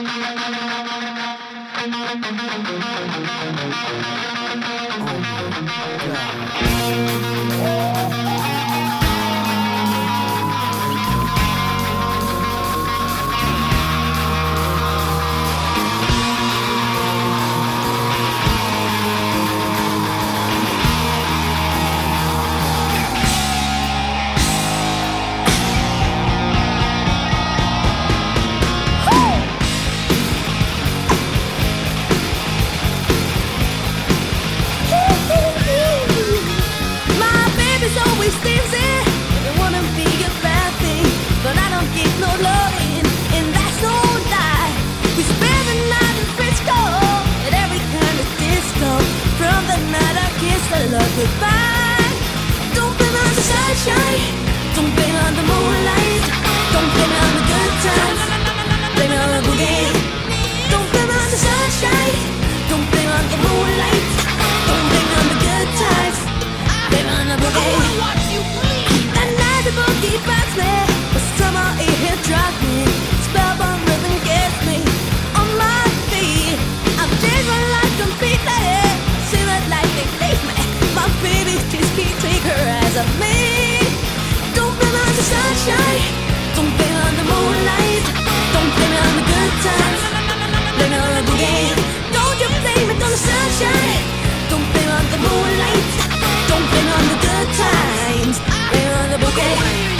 Goodbye. Don't blame it on the sunshine. Don't blame it on the moonlight. Don't blame it on the good times. Blame it on the boogie. Don't blame it on the sunshine. Don't blame it on the moonlight. Don't blame it on the good times. Blame it on the boogie. That night the boogie bites me, but somehow it hit drop me. Spellbound rhythm gets me on my feet. I'm changed my life completely. See that light they leave me. My baby just can't take her eyes off me. Don't blame it on the sunshine. Don't blame it on the moonlight. Don't blame it on the good times. Blame it on the boogie. Don't you blame it on the sunshine. Don't blame it on the moonlight. Don't blame it on the good times. Blame it on the boogie.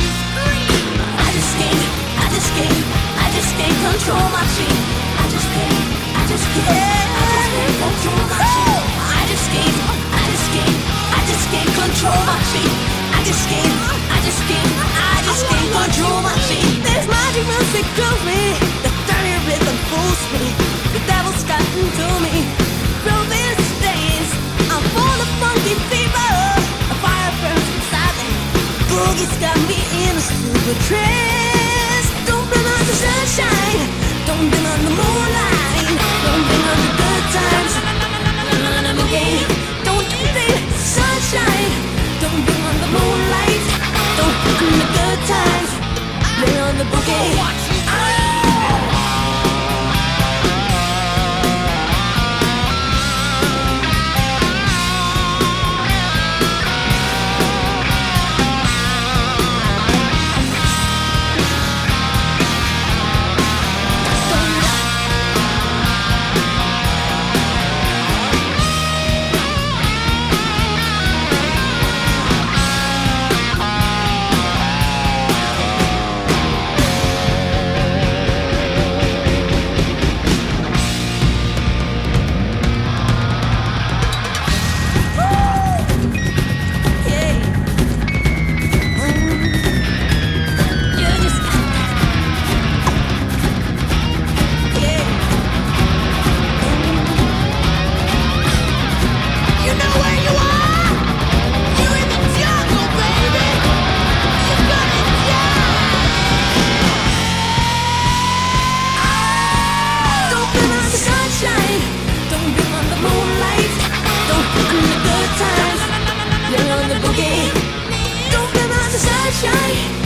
I just can't control my feet. I just can't control my feet. I just can't control my feet. I just can't control my feet. This magic music kills me. The dirty rhythm fools me. The devil's gotten to me. Through these days, I'm full of funky fever. A fire burns inside me. Boogie's got me in a super trance. Don't blame it on the sunshine. Don't blame it on the moonlight. Don't blame it on the good times. Blame it on the boogie. Don't you blame sunshine. Don't blame on the moonlight. Don't blame on the good times. Blame on the boogie. Don't blame it on the sunshine.